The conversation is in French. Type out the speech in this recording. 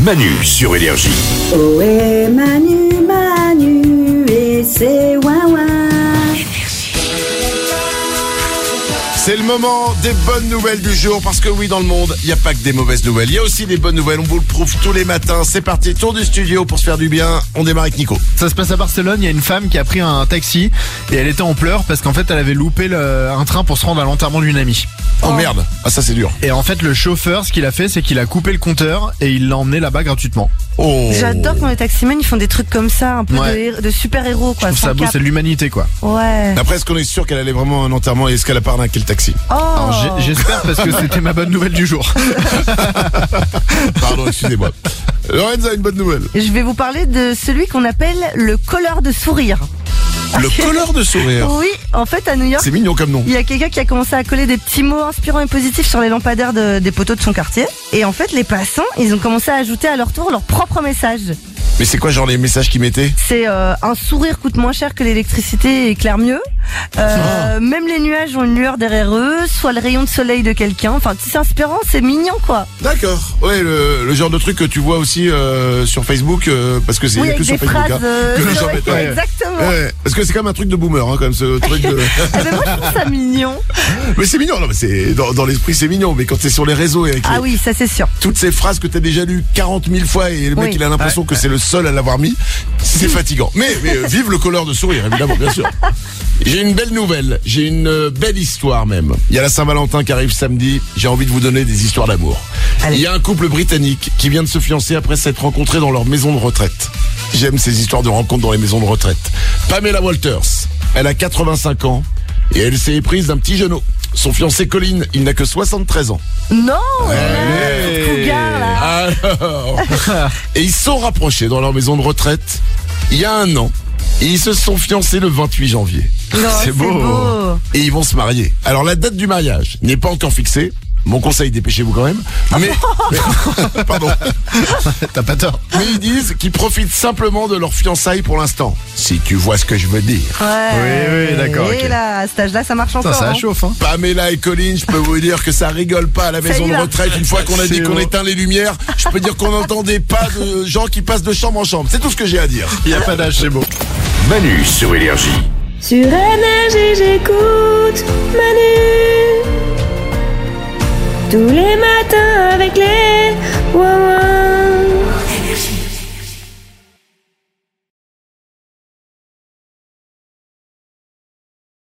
Manu sur Énergie. Ohé Manu, Manu, et c'est ouin ouin. C'est le moment des bonnes nouvelles du jour, parce que oui, dans le monde, il n'y a pas que des mauvaises nouvelles. Il y a aussi des bonnes nouvelles, on vous le prouve tous les matins. C'est parti, tour du studio pour se faire du bien. On démarre avec Nico. Ça se passe à Barcelone, il y a une femme qui a pris un taxi et elle était en pleurs parce qu'en fait elle avait loupé un train pour se rendre à l'enterrement d'une amie. Oh merde, ah ça c'est dur. Et en fait le chauffeur, ce qu'il a fait, c'est qu'il a coupé le compteur et il l'a emmené là-bas gratuitement. Oh. J'adore quand les taximens ils font des trucs comme ça, un peu de super-héros quoi. Je trouve ça beau, cap. c'est de l'humanité quoi. Ouais. Après, est-ce qu'on est sûr qu'elle allait vraiment à un enterrement et est-ce qu'elle a pas arnaqué le taxi? Oh. Alors j'espère parce que c'était ma bonne nouvelle du jour. Pardon, excusez-moi. Lorenz a une bonne nouvelle. Je vais vous parler de celui qu'on appelle le colleur de sourire. Le colleur de sourire. Oui, en fait à New York, C'est mignon comme nom. il y a quelqu'un qui a commencé à coller des petits mots inspirants et positifs sur les lampadaires des poteaux de son quartier. Et en fait les passants, ils ont commencé à ajouter à leur tour leur propre message. Mais c'est quoi genre les messages qu'ils mettaient? C'est un sourire coûte moins cher que l'électricité et éclaire mieux. Même les nuages ont une lueur derrière eux, soit le rayon de soleil de quelqu'un. Enfin, c'est inspirant, c'est mignon quoi. D'accord. Ouais, le genre de truc que tu vois aussi sur Facebook, parce que c'est Oui, que avec sur des Facebook phrases. que les gens Ouais, mettent. Ouais. exactement. Ouais, parce que c'est quand même un truc de boomer, hein, quand même ce truc de. Eh ben moi je trouve ça mignon. Mais c'est mignon, non, mais c'est dans l'esprit c'est mignon, mais quand c'est sur les réseaux et avec Ah oui, ça c'est sûr. toutes ces phrases que t'as déjà lues 40 000 fois et le mec Oui. il a l'impression que c'est le seul à l'avoir mis, c'est fatigant. Mais vive le colleur de sourire, évidemment, bien sûr. J'ai une belle nouvelle, j'ai une belle histoire même. Il y a la Saint-Valentin qui arrive samedi, j'ai envie de vous donner des histoires d'amour. Allez. Il y a un couple britannique qui vient de se fiancer après s'être rencontré dans leur maison de retraite. J'aime ces histoires de rencontres dans les maisons de retraite. Pamela Walters, elle a 85 ans et elle s'est éprise d'un petit genou. Son fiancé Colin, il n'a que 73 ans. Non, Allez. cougar là. Alors, et ils se sont rapprochés dans leur maison de retraite il y a un an. Et ils se sont fiancés le 28 janvier. Non, C'est beau. Et ils vont se marier. Alors la date du mariage n'est pas encore fixée. Mon conseil, dépêchez-vous quand même. Mais pardon. T'as pas tort. Mais ils disent qu'ils profitent simplement de leur fiançailles pour l'instant. Si tu vois ce que je veux dire. Ouais. Oui, d'accord, Et ok. là, à cet âge-là, ça marche encore. Ça hein. chauffe hein. Pamela et Colin, je peux vous dire que ça rigole pas à la Ça maison y de va. retraite. Une fois qu'on a dit C'est qu'on bon. éteint les lumières, je peux dire qu'on n'entendait pas de gens qui passent de chambre en chambre. C'est tout ce que j'ai à dire. Il y a pas d'âge, c'est beau. Manu sur Énergie. Sur Énergie, j'écoute Manu. Tous les matins avec les